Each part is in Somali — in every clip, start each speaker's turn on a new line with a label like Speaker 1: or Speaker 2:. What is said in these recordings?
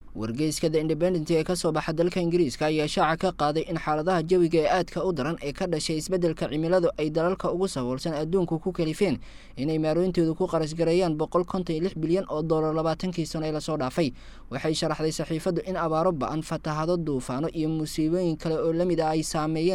Speaker 1: wargeyska The Independent ee ka soo baxa dalka Ingiriiska ayaa shaaca ka qaaday in xaaladaha jawiga ee aadka u daran ee ka dhashay isbeddelka cimiladu ay dalalka ugu saboolsan adduunku ku kalifeen inay maarooyintoodu ku qarash gareeyaan $156 bilyan oo dollar 20kii sano ee la soo dhaafay. Waxay sharaxday saxiifadu in abaaro ba'an, fatahaado, duufaano iyo musiibooyin kale oo la mid ah ay saameeyeen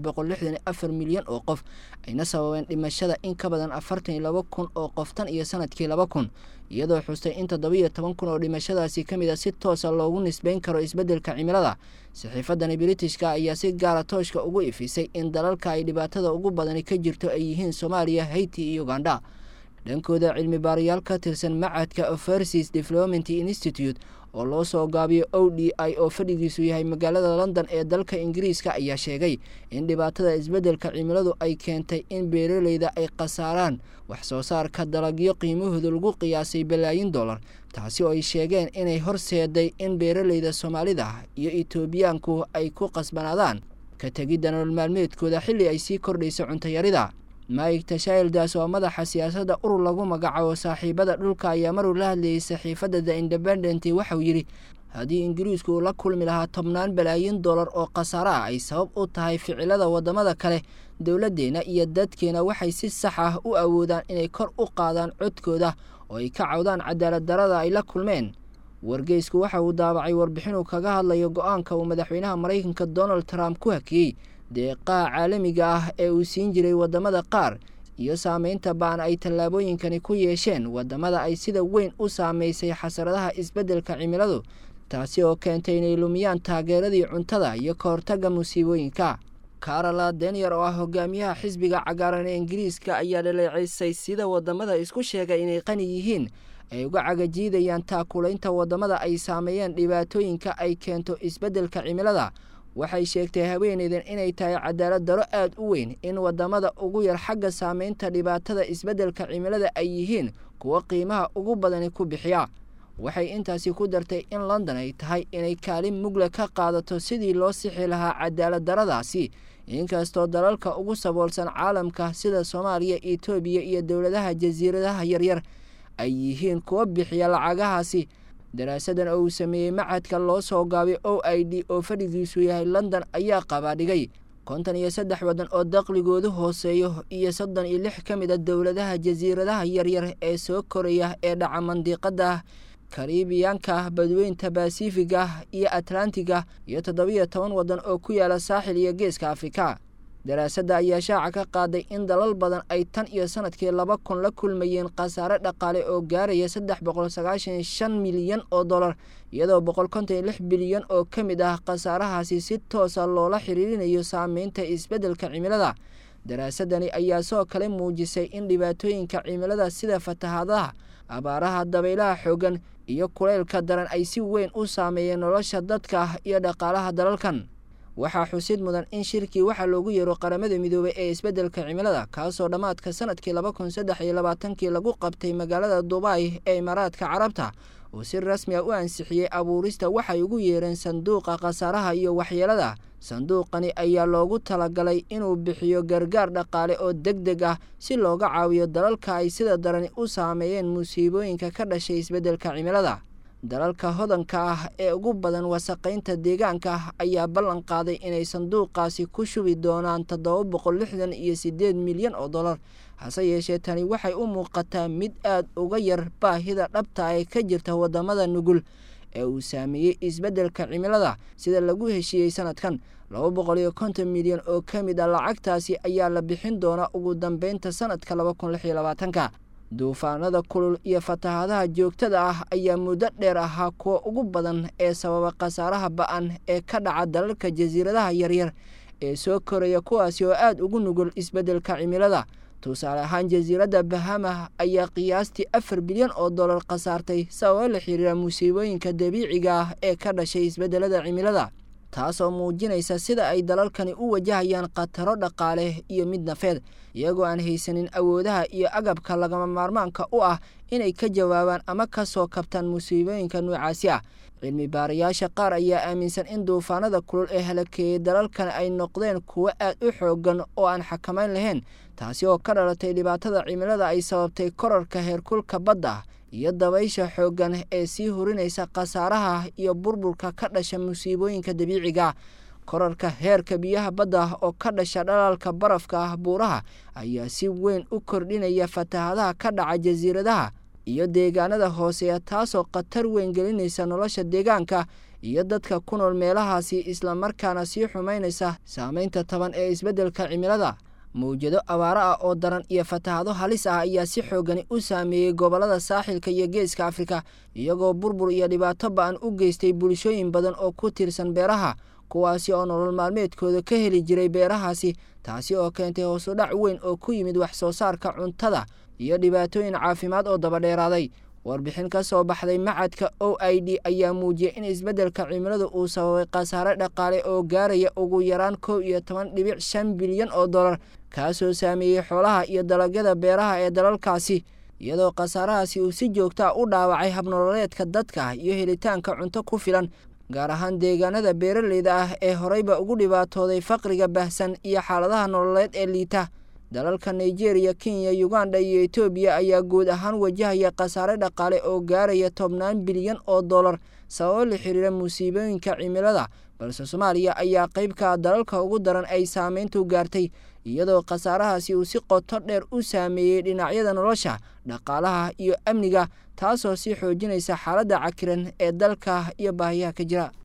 Speaker 1: 364 milyan oo qof, ayna sababeen dhimashada in ka badan 42,000 oo qof tan iyo sanadkii 2000, iyadoo xustay in 17,000 oo dhimashadaasi ka mid ah si toos ah loogu nisbayn karo isbeddelka cimilada. Saxiifadani Britishka ayaa si gaar ah tooshka ugu ifisay in dalalka ay dhibaatada ugu badani ka jirto ay yihiin Soomaaliya, Haiti iyo Uganda. dhankooda cilmi baarayaal ka tirsan macadka Overseas Development Institute oo loo soo gaabiyo ODI oo fadhigiisu yahay magaalada London ee dalka Ingiriiska ayaa sheegay in dhibaatada isbeddelka cimiladu ay keentay in beeraleyda ay qasaaraan wax soo saarka dalagyo qiimahoodu lagu qiyaasay bilaayin dollar, taasi oo ay sheegeen inay horseeday in beeraleyda Soomaalida iyo Itoobiyaanku ay ku qasbanaadaan ka tagidda nolol maalmeedkooda xilli ay sii kordhayso cunto yarida. Mike Tashildas oo madaxa siyaasadda urur lagu magacaabo saaxiibada dhulka ayaa mar uu la hadlayay saxiifadda The Independent waxa uu yidhi haddii Ingiriisku la kulmi lahaa 10 bilyan dollar oo khasaare ah ay sabab u tahay ficilada wadamada kale, dowladeena iyo dadkeena waxay si sax ah u awoodaan inay kor u qaadaan codkooda oo ay ka cawdaan cadaalad darrada ay la kulmeen. wargeysku waxa uu daabacay warbixin uu kaga hadlayo go'aanka uu madaxweynaha Mareykanka Donald Trump ku hakiyay deeqaha caalamiga ah ee uu siin jiray wadamada qaar iyo saameynta ba'an ay tallaabooyinkani ku yeesheen wadamada ay sida weyn u saameysay xasaradaha isbeddelka cimiladu, taasi oo keentay inay lumiyaan taageeradii cuntada iyo ka hortagga musiibooyinka. Carola Denier oo ah hogaamiyaha xisbiga cagaaran ee Ingiriiska ayaa dhaleeceysay sida wadamada isku sheegay inay qani yihiin ay uga cagajiidayaan taakulaynta wadamada ay saameeyeen dhibaatooyinka ay keento isbeddelka cimilada. waxay sheegtay haweeneydan inay tahay cadaalad darro aad u weyn in wadamada ugu yar xagga saameynta dhibaatada isbeddelka cimilada ay yihiin kuwa qiimaha ugu badani ku bixiya. waxay intaasi ku dartay in London ay tahay inay kaalin mugla ka qaadato sidii loo sixi lahaa cadaalad darradaasi, inkastoo dalalka ugu saboolsan caalamka sida Soomaaliya, Itoobiya iyo dowladaha jasiiradaha yaryar ay yihiin kuwa bixiya lacagahaasi. daraasadan oo uu sameeyey macadka loo soo gaabay OID oo fadhigiisu yahay London ayaa qabaadhigay 53 wadan oo dakhligoodu hooseeyo iyo 36 ka mid ah dowladaha jasiiradaha yaryar ee soo koraya ee dhaca mandiqada Karibiyaanka, Badweynta Basifiga iyo Atlantiga, iyo 17 wadan oo ku yaala saaxil iyo geeska Afrika. daraasadda ayaa shaaca ka qaaday in dalal badan ay tan iyo sanadkii 2000 la kulmayeen khasaare dhaqaale oo gaaraya 395 milyan oo dollar, iyadoo 156 bilyan oo ka mid ah khasaarahaasi si toos ah loola xiriirinayo saameynta isbeddelka cimilada. daraasadani ayaa soo kale muujisay in dhibaatooyinka cimilada sida fatahaadaha, abaaraha, dabaylaha xooggan iyo kulaylka daran ay si weyn u saameeyeen nolosha dadka iyo dhaqaalaha dalalkan. waxaa xusid mudan in shirkii waxa loogu yeero qaramada midoobay ee isbeddelka cimilada kaasoo dhamaadka sanadkii 2023 lagu qabtay magaalada Dubai ee Imaaraadka Carabta oo si rasmi ah u ansixiyay abuurista waxay ugu yeereen sanduuqa khasaaraha iyo waxyeelada. sanduuqani ayaa loogu talagalay inuu bixiyo gargaar dhaqaale oo degdeg ah si looga caawiyo dalalka ay sida daran u saameeyeen musiibooyinka ka dhashay isbeddelka cimilada. dalalka hodanka ah ee ugu badan wasaqeynta deegaanka ayaa ballan qaaday inay sanduuqaasi ku shubi doonaan 768 milyan oo dollar. hase yeeshee tani waxay u muuqataa mid aad uga yar baahida dhabta ee ka jirta wadamada nugul ee uu saameeyey isbeddelka cimilada. sida lagu heshiiyey sanadkan 250 milyan oo ka mid ah lacagtaasi ayaa la bixin doonaa ugu dambeynta sanadka 2026. duufaanada kulul iyo fatahaadaha joogtada ah ayaa muddo dheer ahaa kuwa ugu badan ee sababa khasaaraha ba'an ee ka dhaca dalalka jasiiradaha yaryar ee soo koraya, kuwaasi oo aad ugu nugul isbeddelka cimilada. tusaale ahaan jasiiradda Bahama ayaa qiyaastii 4 bilyan oo dollar khasaartay sababo la xiriira musiibooyinka dabiiciga ah ee ka dhashay isbeddelada cimilada, taasoo muujinaysa sida ay dalalkani u wajahayaan khataro dhaqaale iyo mid nafeed, iyagoo aan haysanin awoodaha iyo agabka lagama maarmaanka u ah inay ka jawaabaan ama ka soo kabtaan musiibooyinka noocaasi ah. cilmi baarayaasha qaar ayaa aaminsan in duufaanada kulul ee halakeeyay dalalkan ay noqdeen kuwo aad u xooggan oo aan xakamayn lahayn, taasi oo ka dhalatay dhibaatada cimilada ay sababtay kororka heerkulka badda iyo dabaysha xooggan ee sii hurinaysa khasaaraha iyo burburka ka dhasha musiibooyinka dabiiciga. kororka heerka biyaha badda oo ka dhasha dhalaalka barafka buuraha ayaa si weyn u kordhinaya fatahaadaha ka dhaca jasiiradaha iyo deegaanada hooseeya, taasoo khatar weyn gelinaysa nolosha deegaanka iyo dadka ku nool meelahaasi, isla markaana sii xumaynaysa saameynta taban ee isbeddelka cimilada. mawjado abaaro ah oo daran iyo fatahaado halis ah ayaa si xoogani u saameeyey gobollada saaxilka iyo geeska Afrika, iyagoo burbur iyo dhibaato ba'an u geystay bulshooyin badan oo ku tiirsan beeraha, kuwaasi oo nolol maalmeedkooda ka heli jiray beerahaasi, taasi oo keentay hoos u dhac weyn oo ku yimid wax soo saarka cuntada iyo dhibaatooyin caafimaad oo daba dheeraaday. warbixin ka soo baxday macadka OID ayaa muujiyay in isbeddelka cimiladu uu sababay khasaare dhaqaale oo gaaraya ugu yaraan 11.5 bilyan oo dollar, kaasoo saameeyey xoolaha iyo dalagyada beeraha ee dalalkaasi, iyadoo khasaarahaasi uu si joogto ah u dhaawacay habnololeedka dadka iyo helitaanka cunto ku filan, gaar ahaan deegaanada beeraleyda ah ee horeyba ugu dhibaatooday faqriga baahsan iyo xaaladaha nololeed ee liita. dalalka Nigeria, Kenya, Uganda iyo Ethiopia ayaa guud ahaan wajahaya khasaare dhaqaale oo gaaraya 10 bilyan oo dollar sababo la xiriira musiibooyinka cimilada, balse Soomaaliya ayaa qayb ka ah dalalka ugu daran ay saameyntu gaartay, iyadoo khasaarahaasi uu si qoto dheer u saameeyey dhinacyada nolosha, dhaqaalaha iyo amniga, taasoo sii xoojinaysa xaaladda cakiran ee dalka iyo baahiyaha ka jira.